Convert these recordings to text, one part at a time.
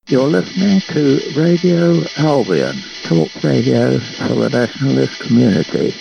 You're listening to Radio Albion, talk radio for the nationalist community.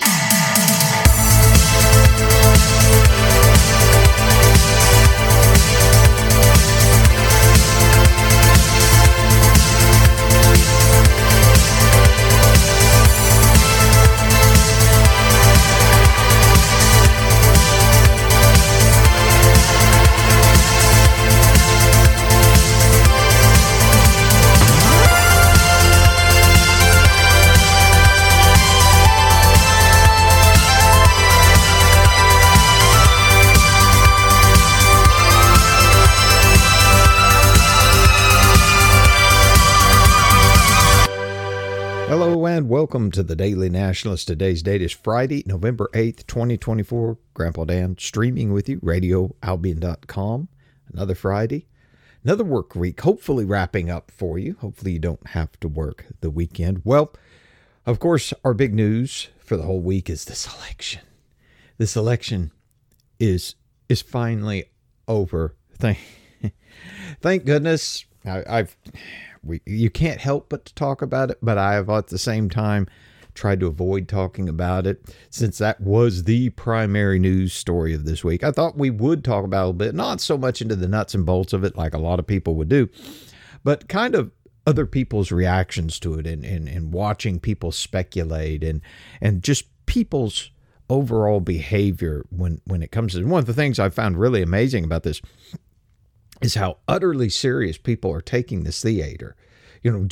Welcome to the Daily Nationalist. Today's date is Friday, November 8th, 2024. Grandpa Dan streaming with you, radioalbion.com. Another Friday, another work week, hopefully wrapping up for you. Hopefully you don't have to work the weekend. Well, of course, our big news for the whole week is this election. This election is finally over. Thank goodness. You can't help but to talk about it, but I have at the same time tried to avoid talking about it since that was the primary news story of this week. I thought we would talk about it a little bit, not so much into the nuts and bolts of it like a lot of people would do, but kind of other people's reactions to it and watching people speculate and just people's overall behavior when it comes to one of the things I found really amazing about this is how utterly serious people are taking this theater. You know,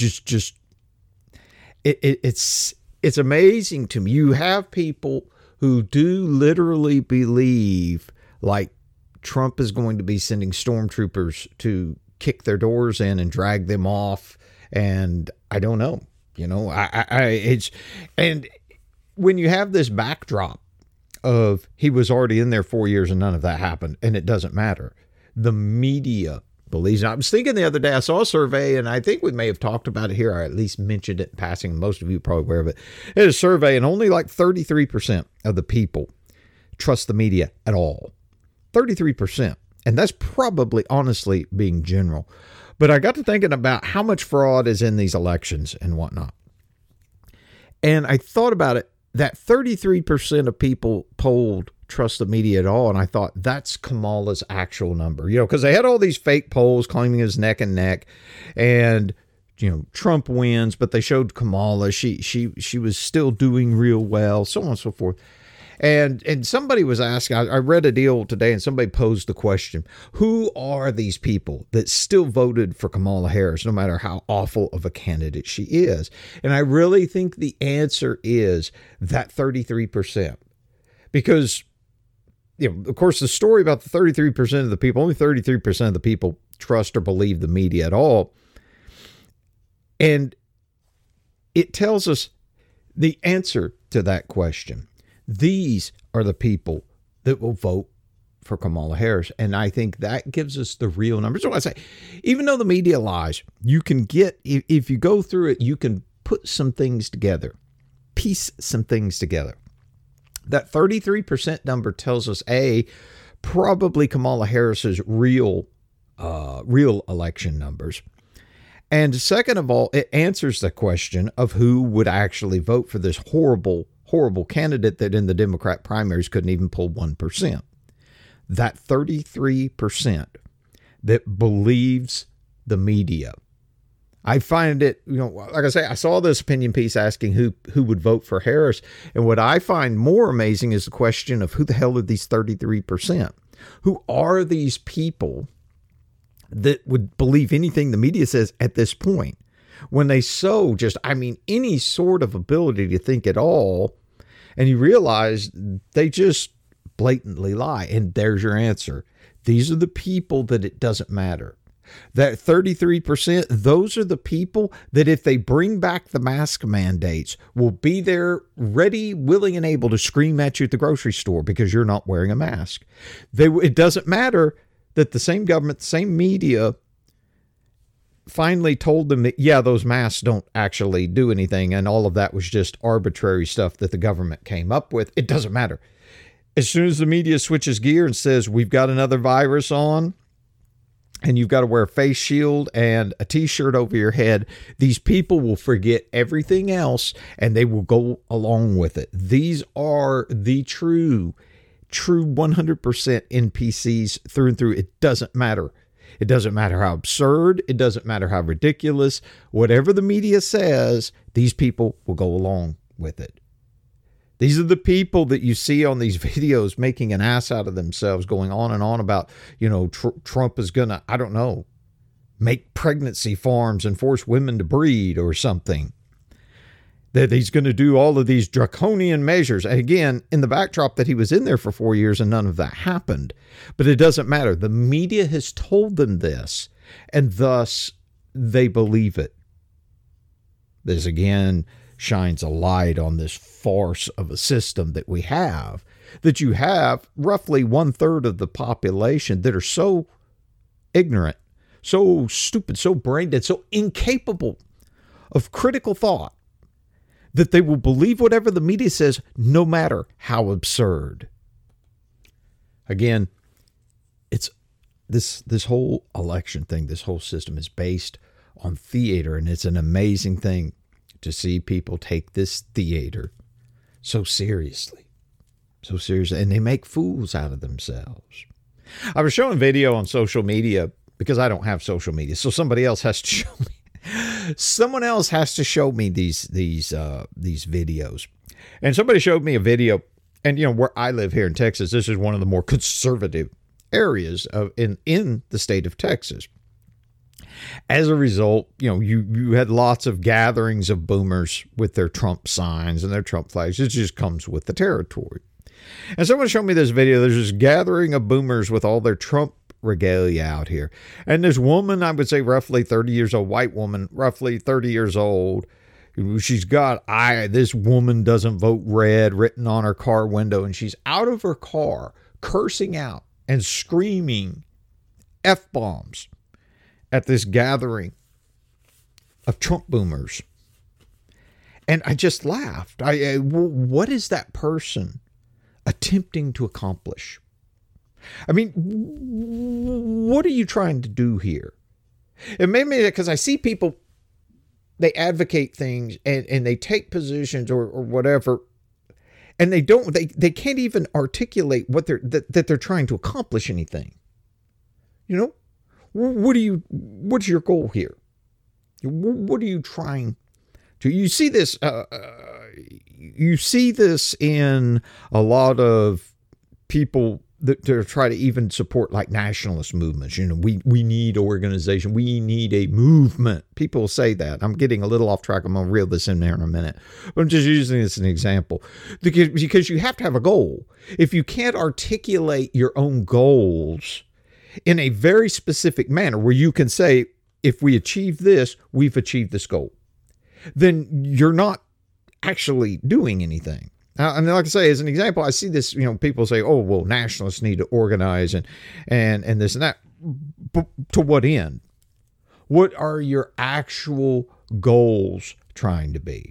it's amazing to me. You have people who do literally believe like Trump is going to be sending stormtroopers to kick their doors in and drag them off. And I don't know, and when you have this backdrop of he was already in there 4 years and none of that happened and it doesn't matter. The media believes. I was thinking the other day, I saw a survey, and I think we may have talked about it here, or at least mentioned it in passing. Most of you are probably aware of it. It's a survey, and only like 33% of the people trust the media at all. 33%. And that's probably, honestly, being general. But I got to thinking about how much fraud is in these elections and whatnot. And I thought about it, that 33% of people polled trust the media at all. And I thought that's Kamala's actual number, because they had all these fake polls claiming it was neck and neck and, Trump wins, but they showed Kamala. She was still doing real well, so on and so forth. And somebody was asking, I read a deal today and somebody posed the question, who are these people that still voted for Kamala Harris, no matter how awful of a candidate she is? And I really think the answer is that 33%. Because, of course, the story about the 33% of the people, only 33% of the people trust or believe the media at all. And it tells us the answer to that question. These are the people that will vote for Kamala Harris. And I think that gives us the real numbers. So I say, even though the media lies, you can get, if you go through it, you can put some things together, piece some things together. That 33% number tells us, probably Kamala Harris's real election numbers. And second of all, it answers the question of who would actually vote for this horrible candidate that in the Democrat primaries couldn't even pull 1%. That 33% that believes the media. I find it, like I say, I saw this opinion piece asking who would vote for Harris. And what I find more amazing is the question of who the hell are these 33%? Who are these people that would believe anything the media says at this point? When they any sort of ability to think at all, and you realize they just blatantly lie. And there's your answer. These are the people that it doesn't matter. That 33%, those are the people that if they bring back the mask mandates will be there ready, willing, and able to scream at you at the grocery store because you're not wearing a mask. It doesn't matter that the same government, the same media finally told them that, those masks don't actually do anything. And all of that was just arbitrary stuff that the government came up with. It doesn't matter. As soon as the media switches gear and says, we've got another virus on, and you've got to wear a face shield and a t-shirt over your head, these people will forget everything else and they will go along with it. These are the true 100% NPCs through and through. It doesn't matter. It doesn't matter how absurd. It doesn't matter how ridiculous. Whatever the media says, these people will go along with it. These are the people that you see on these videos making an ass out of themselves, going on and on about, Trump is going to, I don't know, make pregnancy farms and force women to breed or something. That he's going to do all of these draconian measures. And again, in the backdrop that he was in there for 4 years and none of that happened. But it doesn't matter. The media has told them this, and thus they believe it. This again shines a light on this farce of a system that we have, that you have roughly 1/3 of the population that are so ignorant, so stupid, so brain dead, so incapable of critical thought that they will believe whatever the media says, no matter how absurd. Again, it's this whole election thing, this whole system is based on theater, and it's an amazing thing to see people take this theater so seriously, and they make fools out of themselves. I was showing video on social media because I don't have social media, so somebody else has to show me. Someone else has to show me these videos, and somebody showed me a video. And where I live here in Texas, this is one of the more conservative areas in the state of Texas. As a result, you had lots of gatherings of boomers with their Trump signs and their Trump flags. It just comes with the territory. And someone showed me this video. There's this gathering of boomers with all their Trump regalia out here. And this woman, I would say roughly 30 years old, white woman, roughly 30 years old, she's got, this woman doesn't vote red written on her car window. And she's out of her car cursing out and screaming F-bombs at this gathering of Trump boomers. And I just laughed. What is that person attempting to accomplish? I mean, what are you trying to do here? It made me, because I see people, they advocate things and they take positions or whatever, and they can't even articulate that they're trying to accomplish anything. What's your goal here? What are you trying to? You see this in a lot of people that try to even support like nationalist movements. We need organization. We need a movement. People say that. I'm getting a little off track. I'm going to reel this in there in a minute. But I'm just using this as an example because you have to have a goal. If you can't articulate your own goals in a very specific manner where you can say, if we achieve this, we've achieved this goal, then you're not actually doing anything. And like I say, as an example, I see this, people say, oh, well, nationalists need to organize and this and that. But to what end? What are your actual goals trying to be?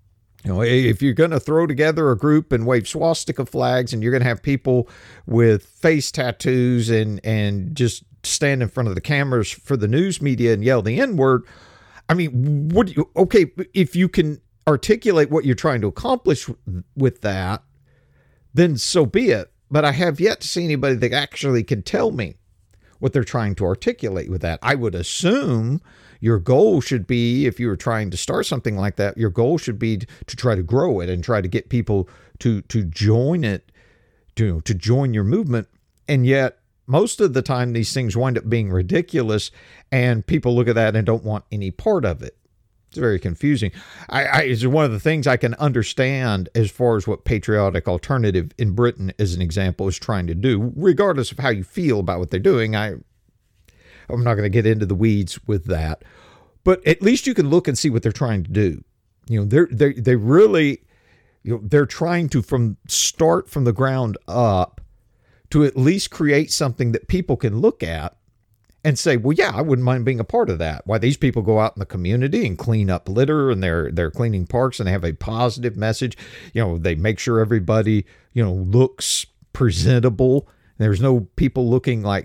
If you're going to throw together a group and wave swastika flags and you're going to have people with face tattoos and just stand in front of the cameras for the news media and yell the N-word, I mean, if you can articulate what you're trying to accomplish with that, then so be it. But I have yet to see anybody that actually can tell me what they're trying to articulate with that. I would assume your goal should be, if you were trying to start something like that, your goal should be to try to grow it and try to get people to join it, to join your movement. And yet, most of the time, these things wind up being ridiculous, and people look at that and don't want any part of it. It's very confusing. It's one of the things I can understand as far as what Patriotic Alternative in Britain, as an example, is trying to do, regardless of how you feel about what they're doing. I'm not going to get into the weeds with that, but at least you can look and see what they're trying to do. They really, they're trying to start from the ground up to at least create something that people can look at and say, well, yeah, I wouldn't mind being a part of that. Why these people go out in the community and clean up litter, and they're cleaning parks, and they have a positive message. They make sure everybody, looks presentable. There's no people looking like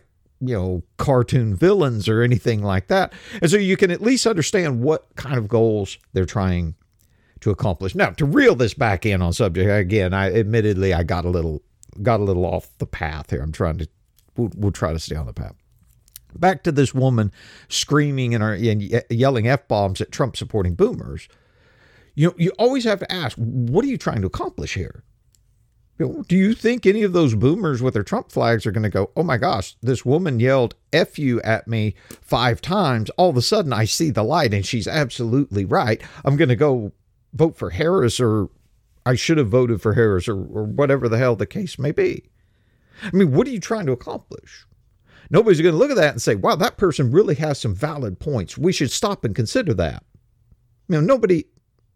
cartoon villains or anything like that. And so you can at least understand what kind of goals they're trying to accomplish. Now, to reel this back in on subject, again, I got a little off the path here. We'll try to stay on the path. Back to this woman screaming and yelling F-bombs at Trump supporting boomers. You always have to ask, what are you trying to accomplish here? Do you think any of those boomers with their Trump flags are going to go, oh my gosh, this woman yelled F you at me 5 times. All of a sudden I see the light and she's absolutely right. I'm going to go vote for Harris, or I should have voted for Harris, or whatever the hell the case may be. I mean, what are you trying to accomplish? Nobody's going to look at that and say, wow, that person really has some valid points. We should stop and consider that. Nobody's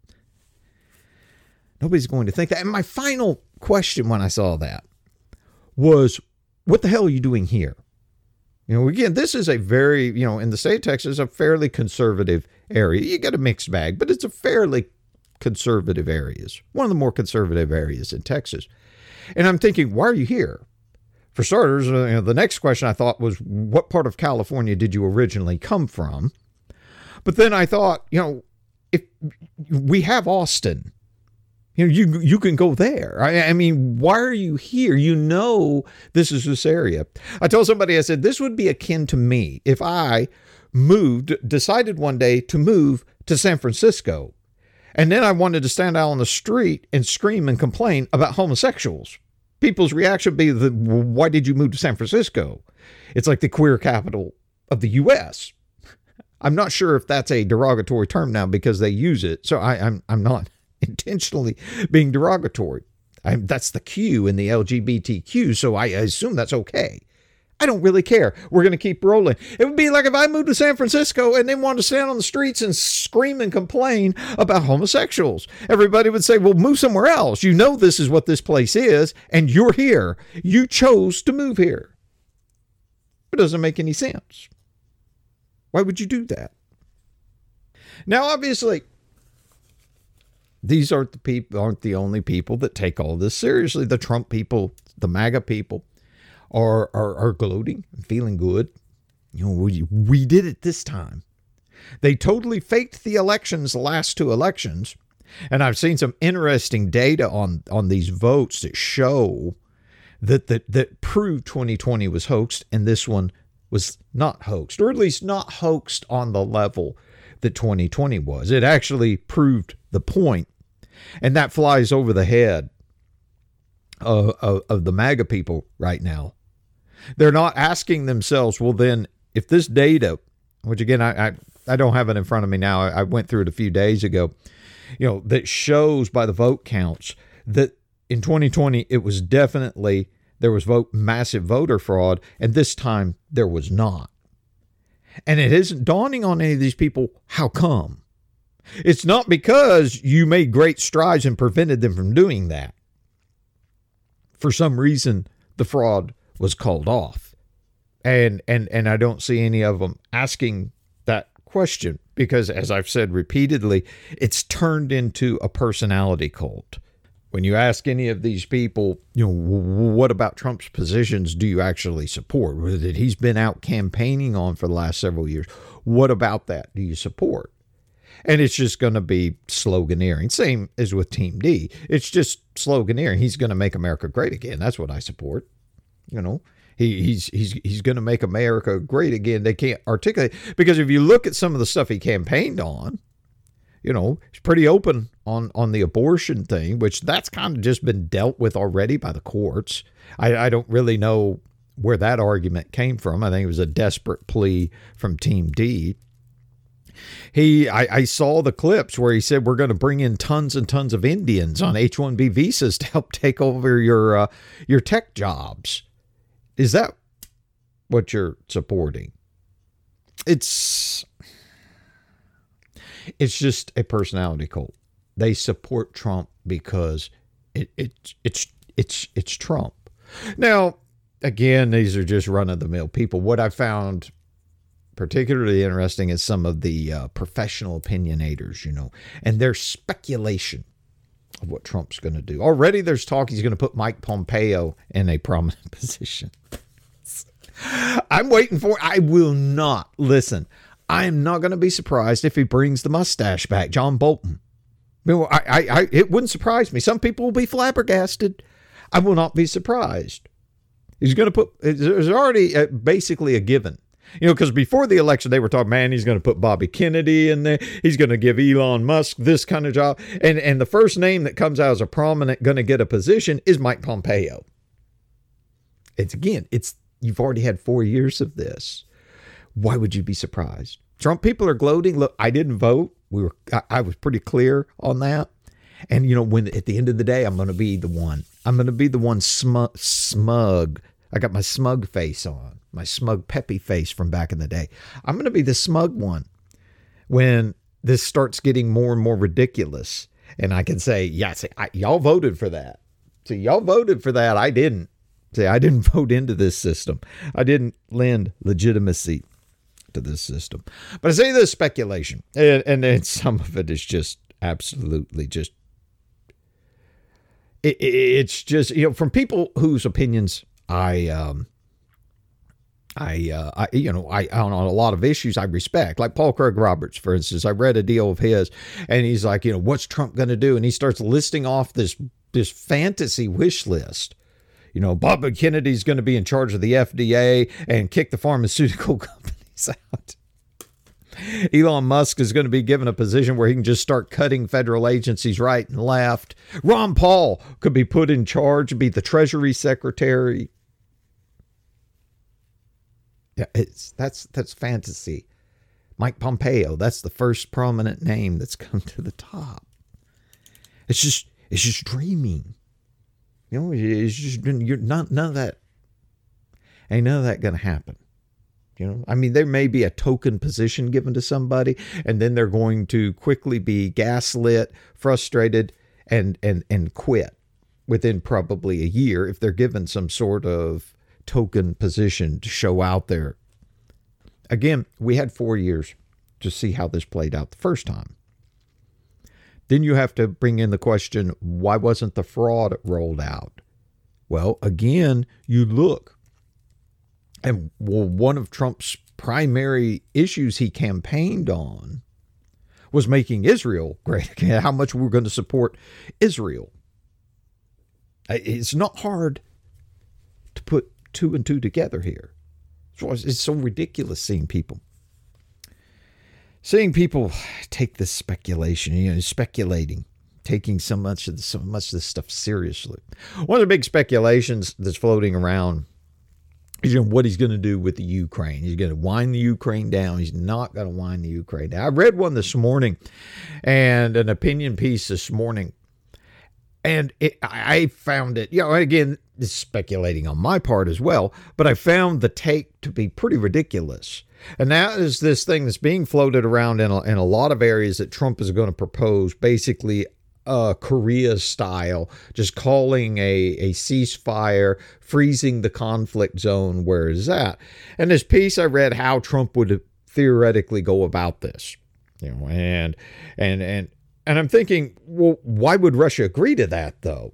going to think that. And my final question when I saw that was, what the hell are you doing here? Again, this is a very, in the state of Texas, a fairly conservative area. You get a mixed bag, but it's a fairly conservative areas. One of the more conservative areas in Texas. And I'm thinking, why are you here? For starters, the next question I thought was, what part of California did you originally come from? But then I thought, if we have Austin, you can go there. I mean, why are you here? This is this area. I told somebody, I said, this would be akin to me if I decided one day to move to San Francisco. And then I wanted to stand out on the street and scream and complain about homosexuals. People's reaction would be, why did you move to San Francisco? It's like the queer capital of the U.S. I'm not sure if that's a derogatory term now because they use it. So I'm not intentionally being derogatory. That's the Q in the LGBTQ. So I assume that's okay. I don't really care. We're going to keep rolling. It would be like if I moved to San Francisco and they wanted to stand on the streets and scream and complain about homosexuals. Everybody would say, well, move somewhere else. This is what this place is, and you're here. You chose to move here. It doesn't make any sense. Why would you do that? Now, obviously, these aren't the only people that take all this seriously. The Trump people, the MAGA people, are gloating and feeling good. We did it this time. They totally faked the last 2 elections. And I've seen some interesting data on these votes that show that prove 2020 was hoaxed and this one was not hoaxed, or at least not hoaxed on the level that 2020 was. It actually proved the point. And that flies over the head of the MAGA people right now. They're not asking themselves, well, then, if this data, which again, I don't have it in front of me now. I went through it a few days ago, that shows by the vote counts that in 2020, it was definitely, there was massive voter fraud, and this time there was not. And it isn't dawning on any of these people, how come? It's not because you made great strides and prevented them from doing that. For some reason, the fraud was called off. And I don't see any of them asking that question because, as I've said repeatedly, it's turned into a personality cult. When you ask any of these people, what about Trump's positions do you actually support? That he's been out campaigning on for the last several years. What about that do you support? And it's just going to be sloganeering. Same as with Team D. It's just sloganeering. He's going to make America great again. That's what I support. He's going to make America great again. They can't articulate, because if you look at some of the stuff he campaigned on, he's pretty open on the abortion thing, which that's kind of just been dealt with already by the courts. I don't really know where that argument came from. I think it was a desperate plea from Team D. I saw the clips where he said we're going to bring in tons and tons of Indians on H-1B visas to help take over your tech jobs. Is that what you're supporting? It's just a personality cult. They support Trump because it's Trump. Now, again, these are just run-of-the-mill people. What I found particularly interesting is some of the professional opinionators, and their speculation of what Trump's going to do. Already there's talk he's going to put Mike Pompeo in a prominent position. I'm waiting for. I will not listen. I am not going to be surprised if he brings the mustache back, John Bolton. It wouldn't surprise me. Some people will be flabbergasted. I will not be surprised. He's going to put. There's already basically a given. Because before the election, they were talking, man, he's going to put Bobby Kennedy in there. He's going to give Elon Musk this kind of job. And the first name that comes out as a prominent going to get a position is Mike Pompeo. You've already had 4 years of this. Why would you be surprised? Trump people are gloating. Look, I didn't vote. I was pretty clear on that. And, when at the end of the day, I'm going to be the one. I'm going to be the one smug. I got my smug face on, my smug peppy face from back in the day. I'm going to be the smug one when this starts getting more and more ridiculous. And I can say, y'all voted for that. So y'all voted for that. I didn't. I didn't vote into this system. I didn't lend legitimacy to this system. But I say this speculation, and some of it is just absolutely just. It's just from people whose opinions I on a lot of issues I respect, like Paul Craig Roberts, for instance. I read a deal of his, and he's like, what's Trump going to do? And he starts listing off this fantasy wish list. Bobby Kennedy's going to be in charge of the FDA and kick the pharmaceutical companies out. Elon Musk is going to be given a position where he can just start cutting federal agencies right and left. Ron Paul could be put in charge, be the Treasury Secretary. Yeah, that's fantasy. Mike Pompeo, that's the first prominent name that's come to the top. It's just dreaming. It's just none of that. Ain't none of that going to happen. There may be a token position given to somebody, and then they're going to quickly be gaslit, frustrated, and quit within probably a year if they're given some sort of token position to show out there. Again, we had 4 years to see how this played out the first time. Then you have to bring in the question, why wasn't the fraud rolled out? Well, again, you look. And one of Trump's primary issues he campaigned on was making Israel great again, how much we're going to support Israel. It's not hard to put two and two together here. It's so ridiculous seeing people take this speculation, speculating, taking so much of this stuff seriously. One of the big speculations that's floating around is what he's going to do with the Ukraine. He's going to wind the Ukraine down. He's not going to wind the Ukraine down. I read one this morning, and an opinion piece this morning, and I found it, again, this is speculating on my part as well, but I found the take to be pretty ridiculous. And that is this thing that's being floated around in a lot of areas that Trump is going to propose, basically Korea style, just calling a ceasefire, freezing the conflict zone where it's at. And this piece I read how Trump would theoretically go about this, and I'm thinking, well, why would Russia agree to that though?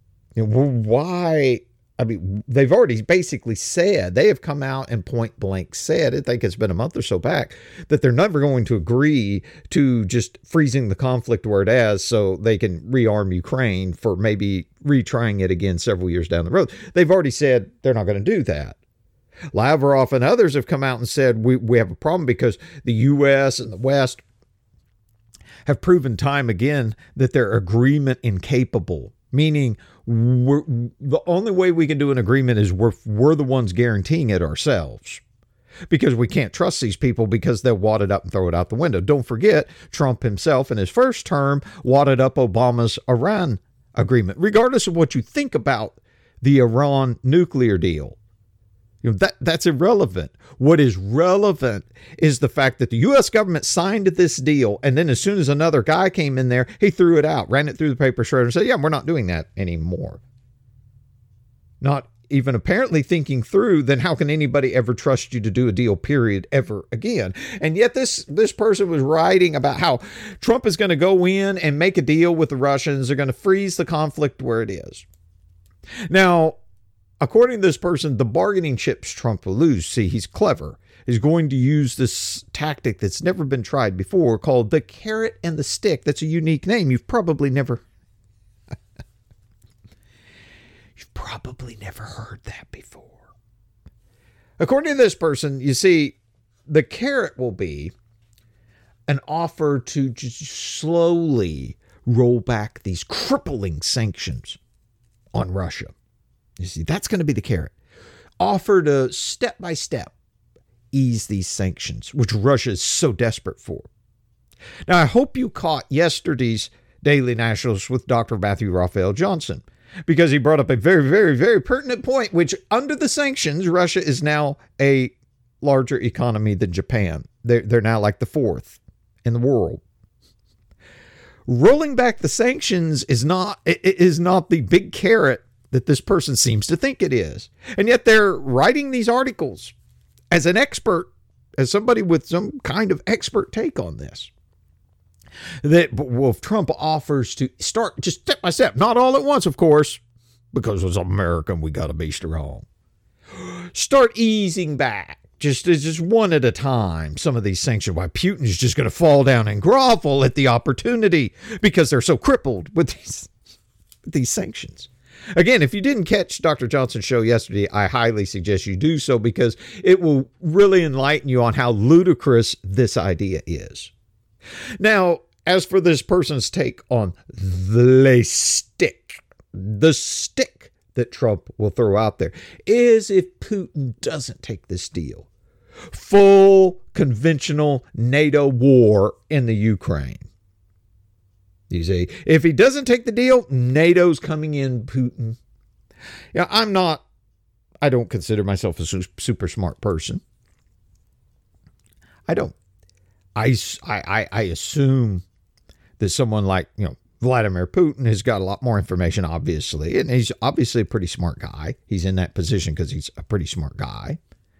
Why? They've already basically said, they have come out and point blank said, I think it's been a month or so back, that they're never going to agree to just freezing the conflict where it is so they can rearm Ukraine for maybe retrying it again several years down the road. They've already said they're not going to do that. Lavrov and others have come out and said we have a problem because the U.S. and the West have proven time again that they're agreement incapable. Meaning, the only way we can do an agreement is we're the ones guaranteeing it ourselves, because we can't trust these people because they'll wad it up and throw it out the window. Don't forget, Trump himself in his first term wadded up Obama's Iran agreement, regardless of what you think about the Iran nuclear deal. That's irrelevant. What is relevant is the fact that the U.S. government signed this deal, and then as soon as another guy came in there, he threw it out, ran it through the paper shredder, and said, yeah, we're not doing that anymore. Not even apparently thinking through, then how can anybody ever trust you to do a deal, period, ever again? And yet this person was writing about how Trump is going to go in and make a deal with the Russians. They're going to freeze the conflict where it is. Now, according to this person, the bargaining chips Trump will lose. See, he's clever. He's going to use this tactic that's never been tried before called the carrot and the stick. That's a unique name. You've probably never heard that before. According to this person, you see, the carrot will be an offer to just slowly roll back these crippling sanctions on Russia. You see, that's going to be the carrot. Offer to step by step ease these sanctions, which Russia is so desperate for. Now, I hope you caught yesterday's Daily Nationals with Dr. Matthew Raphael Johnson, because he brought up a very, very, very pertinent point, which under the sanctions, Russia is now a larger economy than Japan. They're now like the fourth in the world. Rolling back the sanctions is not the big carrot that this person seems to think it is. And yet they're writing these articles as an expert, as somebody with some kind of expert take on this. That, well, if Trump offers to start just step by step, not all at once, of course, because as American, we got to be strong. Start easing back, just one at a time, some of these sanctions. Why Putin is just going to fall down and grovel at the opportunity because they're so crippled with these sanctions. Again, if you didn't catch Dr. Johnson's show yesterday, I highly suggest you do so, because it will really enlighten you on how ludicrous this idea is. Now, as for this person's take on the stick that Trump will throw out there is if Putin doesn't take this deal, full conventional NATO war in the Ukraine. You see, if he doesn't take the deal, NATO's coming in, Putin. Yeah, I don't consider myself a super smart person. I don't. I assume that someone like, Vladimir Putin has got a lot more information, obviously, and he's obviously a pretty smart guy. He's in that position because he's a pretty smart guy.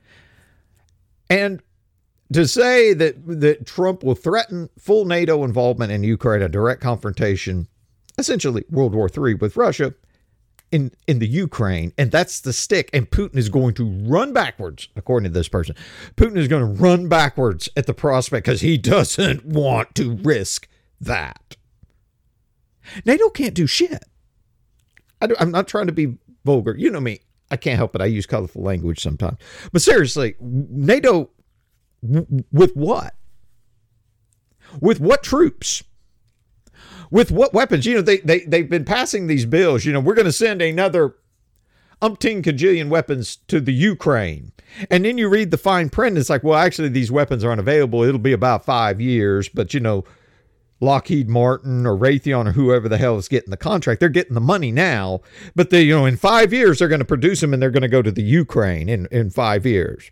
And to say that Trump will threaten full NATO involvement in Ukraine, a direct confrontation, essentially World War III with Russia in the Ukraine, and that's the stick, and Putin is going to run backwards, according to this person. Putin is going to run backwards at the prospect because he doesn't want to risk that. NATO can't do shit. I'm not trying to be vulgar. You know me. I can't help it. I use colorful language sometimes. But seriously, NATO, with what? With what troops? With what weapons? They've been passing these bills. We're going to send another umpteen kajillion weapons to the Ukraine. And then you read the fine print. And it's like, well, actually, these weapons aren't available. It'll be about 5 years. But, Lockheed Martin or Raytheon or whoever the hell is getting the contract, they're getting the money now. But they, in 5 years, they're going to produce them and they're going to go to the Ukraine in 5 years.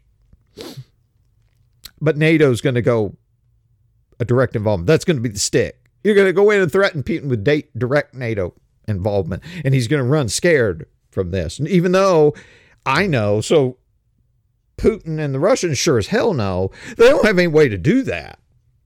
But NATO's going to go a direct involvement. That's going to be the stick. You're going to go in and threaten Putin with direct NATO involvement, and he's going to run scared from this. And even though I know, so Putin and the Russians sure as hell know, they don't have any way to do that.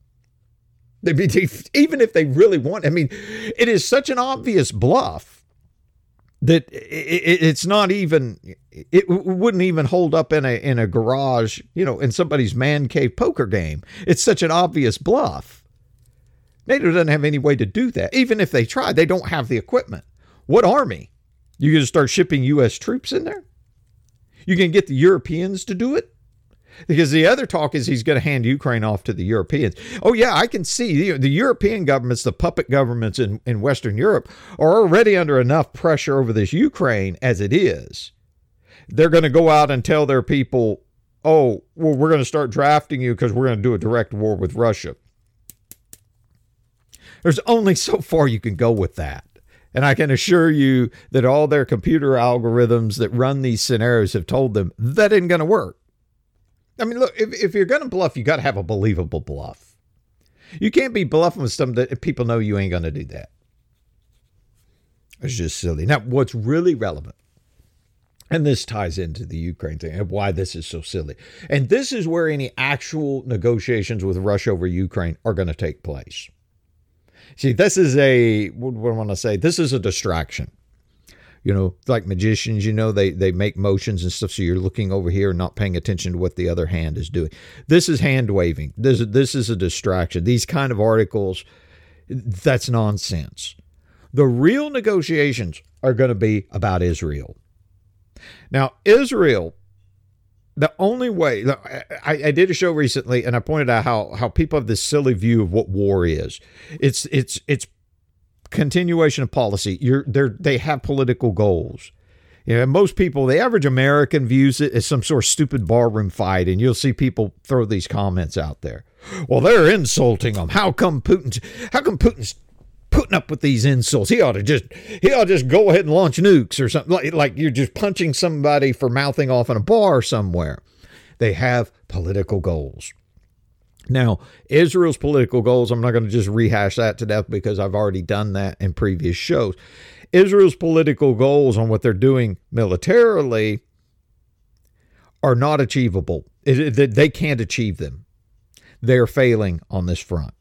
Even if they really want, it is such an obvious bluff that it's not even, it wouldn't even hold up in a garage, in somebody's man cave poker game. It's such an obvious bluff. NATO doesn't have any way to do that. Even if they try, they don't have the equipment. What army? You going to start shipping U.S. troops in there? You can get the Europeans to do it? Because the other talk is he's going to hand Ukraine off to the Europeans. Oh, yeah, I can see the European governments, the puppet governments in Western Europe, are already under enough pressure over this Ukraine as it is. They're going to go out and tell their people, oh, well, we're going to start drafting you because we're going to do a direct war with Russia. There's only so far you can go with that. And I can assure you that all their computer algorithms that run these scenarios have told them that ain't going to work. Look, if you're going to bluff, you got to have a believable bluff. You can't be bluffing with something that people know you ain't going to do that. It's just silly. Now, what's really relevant, and this ties into the Ukraine thing and why this is so silly. And this is where any actual negotiations with Russia over Ukraine are going to take place. See, this is this is a distraction. like magicians, they make motions and stuff. So you're looking over here and not paying attention to what the other hand is doing. This is hand waving. This is a distraction. These kind of articles, that's nonsense. The real negotiations are going to be about Israel. Now, Israel, the only way, I did a show recently and I pointed out how people have this silly view of what war is. It's continuation of policy. They have political goals. Most people, the average American views it as some sort of stupid barroom fight, and you'll see people throw these comments out there. Well, they're insulting them. How come Putin's putting up with these insults? He ought to just go ahead and launch nukes or something. Like you're just punching somebody for mouthing off in a bar somewhere. They have political goals. Now, Israel's political goals, I'm not going to just rehash that to death because I've already done that in previous shows. Israel's political goals on what they're doing militarily are not achievable. They can't achieve them. They're failing on this front.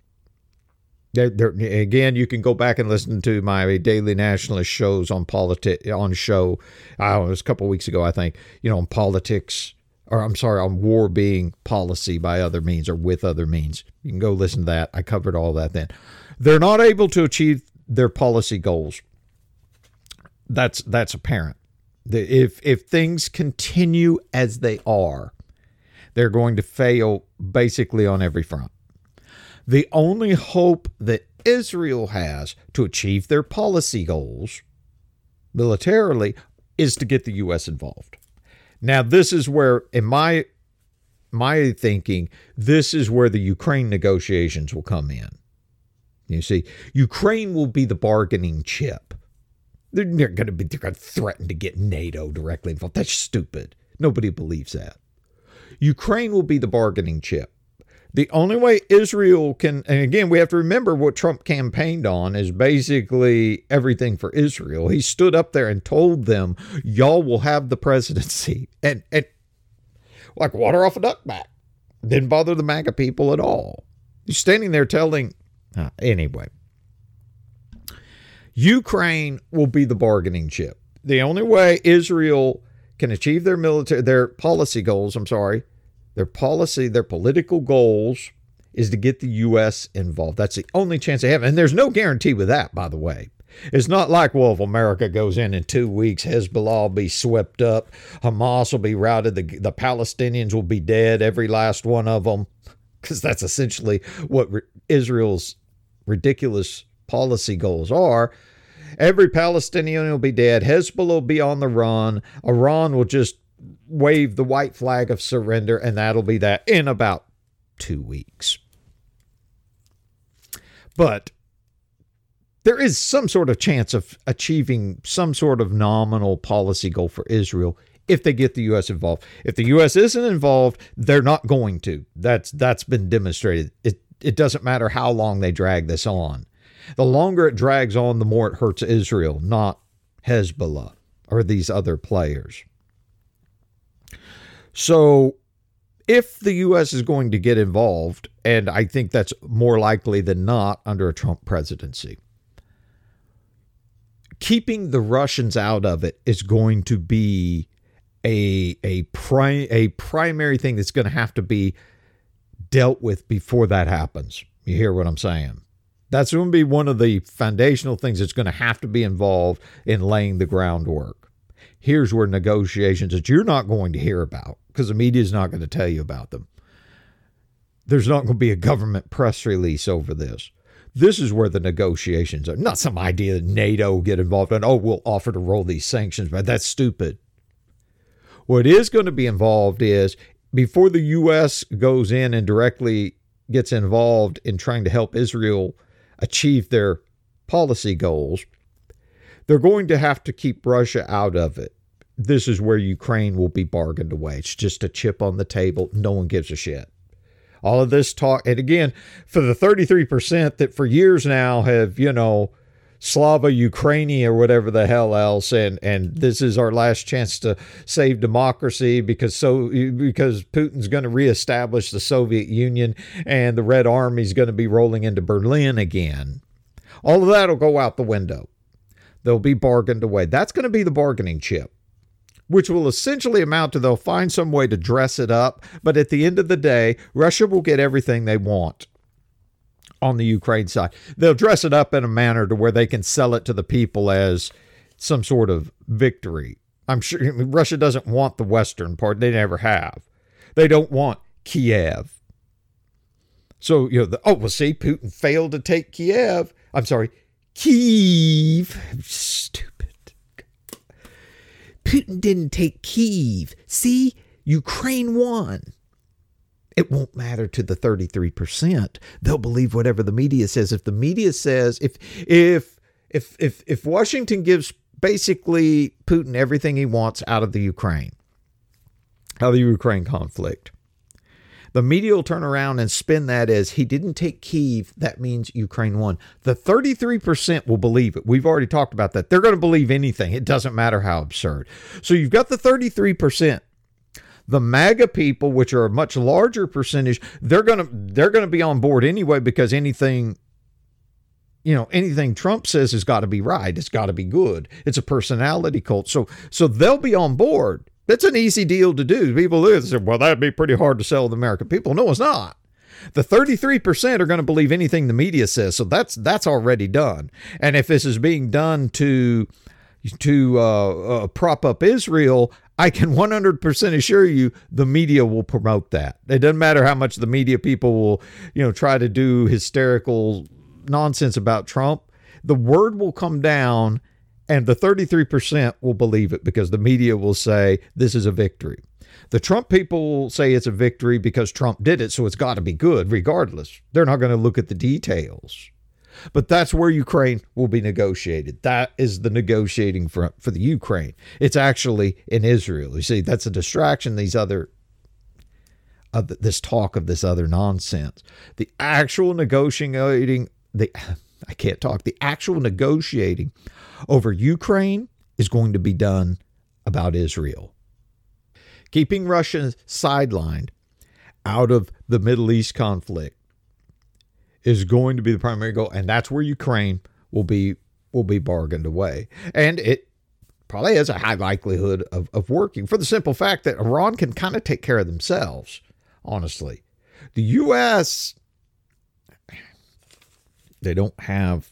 Again, you can go back and listen to my Daily Nationalist shows on it was a couple of weeks ago, I think, on politics. On war being policy by other means or with other means. You can go listen to that. I covered all that then. They're not able to achieve their policy goals. That's apparent. If things continue as they are, they're going to fail basically on every front. The only hope that Israel has to achieve their policy goals militarily is to get the U.S. involved. Now, this is where, in my thinking, this is where the Ukraine negotiations will come in. You see, Ukraine will be the bargaining chip. They're going to threaten to get NATO directly involved. That's stupid. Nobody believes that. Ukraine will be the bargaining chip. The only way Israel can, and again, we have to remember what Trump campaigned on is basically everything for Israel. He stood up there and told them, y'all will have the presidency. And like water off a duck back. Didn't bother the MAGA people at all. He's standing there telling, anyway. Ukraine will be the bargaining chip. The only way Israel can achieve their policy goals, their political goals is to get the U.S. involved. That's the only chance they have. And there's no guarantee with that, by the way. It's not like, well, if America goes in 2 weeks, Hezbollah will be swept up, Hamas will be routed, the Palestinians will be dead, every last one of them, because that's essentially what Israel's ridiculous policy goals are. Every Palestinian will be dead, Hezbollah will be on the run, Iran will just wave the white flag of surrender, and that'll be that in about 2 weeks. But there is some sort of chance of achieving some sort of nominal policy goal for Israel if they get the U.S. involved. If the U.S. isn't involved, they're not going to. That's been demonstrated. It doesn't matter how long they drag this on. The longer it drags on, the more it hurts Israel, not Hezbollah or these other players. So if the U.S. is going to get involved, and I think that's more likely than not under a Trump presidency, keeping the Russians out of it is going to be a primary thing that's going to have to be dealt with before that happens. You hear what I'm saying? That's going to be one of the foundational things that's going to have to be involved in laying the groundwork. Here's where negotiations that you're not going to hear about because the media is not going to tell you about them. There's not going to be a government press release over this. This is where the negotiations are. Not some idea that NATO will get involved and, we'll offer to roll these sanctions, but that's stupid. What is going to be involved is before the U.S. goes in and directly gets involved in trying to help Israel achieve their policy goals, they're going to have to keep Russia out of it. This is where Ukraine will be bargained away. It's just a chip on the table. No one gives a shit. All of this talk, and again, for the 33% that for years now have, Slava Ukraini or whatever the hell else, and this is our last chance to save democracy because Putin's going to reestablish the Soviet Union and the Red Army is going to be rolling into Berlin again. All of that will go out the window. They'll be bargained away. That's going to be the bargaining chip, which will essentially amount to they'll find some way to dress it up. But at the end of the day, Russia will get everything they want on the Ukraine side. They'll dress it up in a manner to where they can sell it to the people as some sort of victory. I'm sure Russia doesn't want the western part. They never have. They don't want Kiev. So, see, Putin failed to take Kiev. I'm sorry, Kyiv. Stupid. Putin didn't take Kyiv. See, Ukraine won. It won't matter to the 33%. They'll believe whatever the media says. If the media says, if Washington gives basically Putin everything he wants out of the Ukraine conflict, the media will turn around and spin that as he didn't take Kyiv. That means Ukraine won. The 33% will believe it. We've already talked about that. They're going to believe anything. It doesn't matter how absurd. So you've got the 33%. The MAGA people, which are a much larger percentage, they're going to be on board anyway, because anything Trump says has got to be right. It's got to be good. It's a personality cult. So they'll be on board. That's an easy deal to do. People look and say, well, that'd be pretty hard to sell to the American people. No, it's not. The 33% are going to believe anything the media says. So that's already done. And if this is being done to prop up Israel, I can 100% assure you the media will promote that. It doesn't matter how much the media people will, try to do hysterical nonsense about Trump. The word will come down and the 33% will believe it because the media will say this is a victory. The Trump people will say it's a victory because Trump did it, so it's got to be good regardless. They're not going to look at the details. But that's where Ukraine will be negotiated. That is the negotiating front for the Ukraine. It's actually in Israel. You see, that's a distraction. This talk of this other nonsense. The actual negotiating, the actual negotiating over Ukraine is going to be done about Israel. Keeping Russia sidelined out of the Middle East conflict is going to be the primary goal, and that's where Ukraine will be bargained away. And it probably has a high likelihood of working for the simple fact that Iran can kind of take care of themselves, honestly. The U.S., they don't have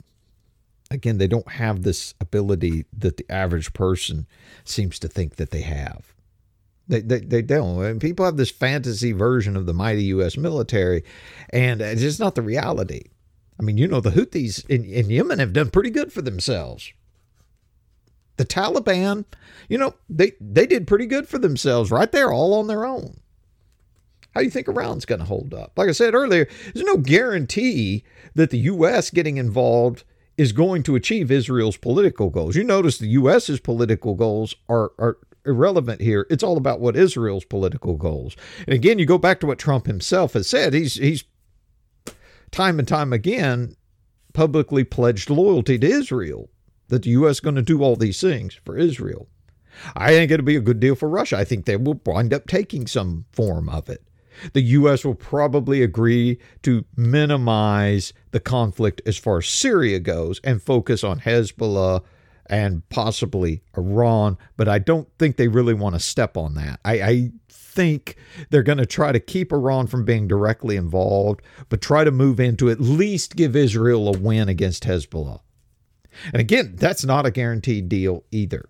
this ability that the average person seems to think that they have. They don't. And people have this fantasy version of the mighty U.S. military, and it's just not the reality. I mean, the Houthis in Yemen have done pretty good for themselves. The Taliban, they did pretty good for themselves right there, all on their own. How do you think Iran's going to hold up? Like I said earlier, there's no guarantee that the U.S. getting involved is going to achieve Israel's political goals. You notice the U.S.'s political goals are irrelevant here. It's all about what Israel's political goals. And again, you go back to what Trump himself has said. He's time and time again publicly pledged loyalty to Israel, that the U.S. is going to do all these things for Israel. I think it'll be a good deal for Russia. I think they will wind up taking some form of it. The U.S. will probably agree to minimize the conflict as far as Syria goes and focus on Hezbollah and possibly Iran, but I don't think they really want to step on that. I think they're going to try to keep Iran from being directly involved, but try to move into at least give Israel a win against Hezbollah. And again, that's not a guaranteed deal either.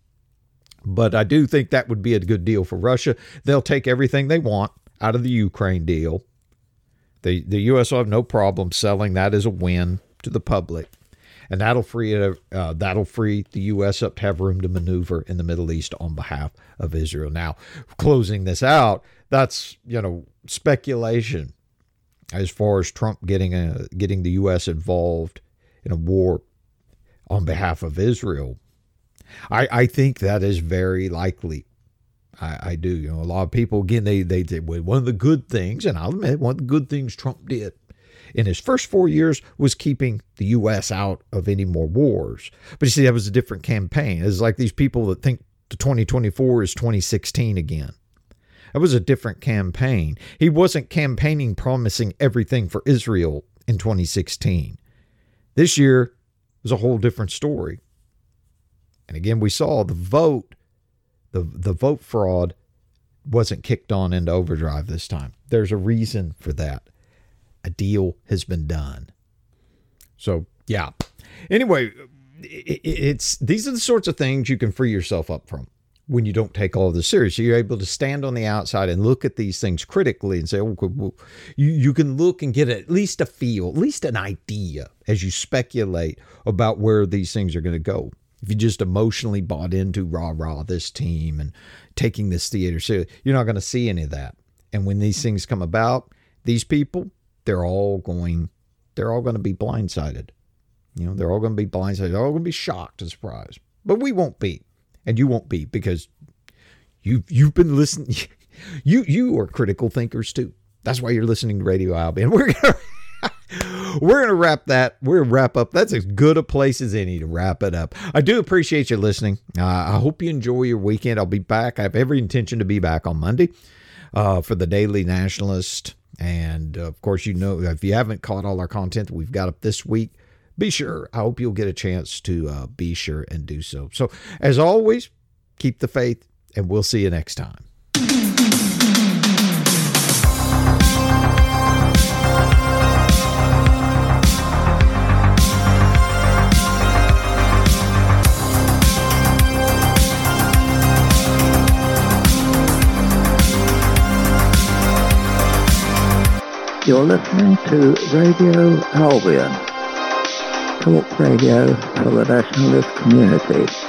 But I do think that would be a good deal for Russia. They'll take everything they want out of the Ukraine deal. The U.S. will have no problem selling that as a win to the public. And that'll free the U.S. up to have room to maneuver in the Middle East on behalf of Israel. Now, closing this out, that's speculation as far as Trump getting the U.S. involved in a war on behalf of Israel. I think that is very likely. I do. A lot of people, again, they one of the good things, and I'll admit one of the good things Trump did in his first 4 years was keeping the U.S. out of any more wars. But you see, that was a different campaign. It's like these people that think the 2024 is 2016 again. That was a different campaign. He wasn't campaigning promising everything for Israel in 2016. This year was a whole different story. And again, we saw the vote fraud wasn't kicked on into overdrive this time. There's a reason for that. A deal has been done. So, yeah. Anyway, these are the sorts of things you can free yourself up from when you don't take all of this serious. So you're able to stand on the outside and look at these things critically and say, okay, well, you can look and get at least a feel, at least an idea as you speculate about where these things are going to go. If you just emotionally bought into rah, this team and taking this theater seriously, you're not going to see any of that. And when these things come about, these people, they're all going to be blindsided. They're all going to be blindsided. They're all going to be shocked and surprised. But we won't be. And you won't be, because you've been listening. You are critical thinkers too. That's why you're listening to Radio Albion. We're gonna wrap that. We're gonna wrap up. That's as good a place as any to wrap it up. I do appreciate you listening. I hope you enjoy your weekend. I'll be back. I have every intention to be back on Monday for the Daily Nationalist. And of course, if you haven't caught all our content that we've got up this week, be sure. I hope you'll get a chance to be sure and do so. So, as always, keep the faith, and we'll see you next time. You're listening to Radio Albion, talk radio for the nationalist community.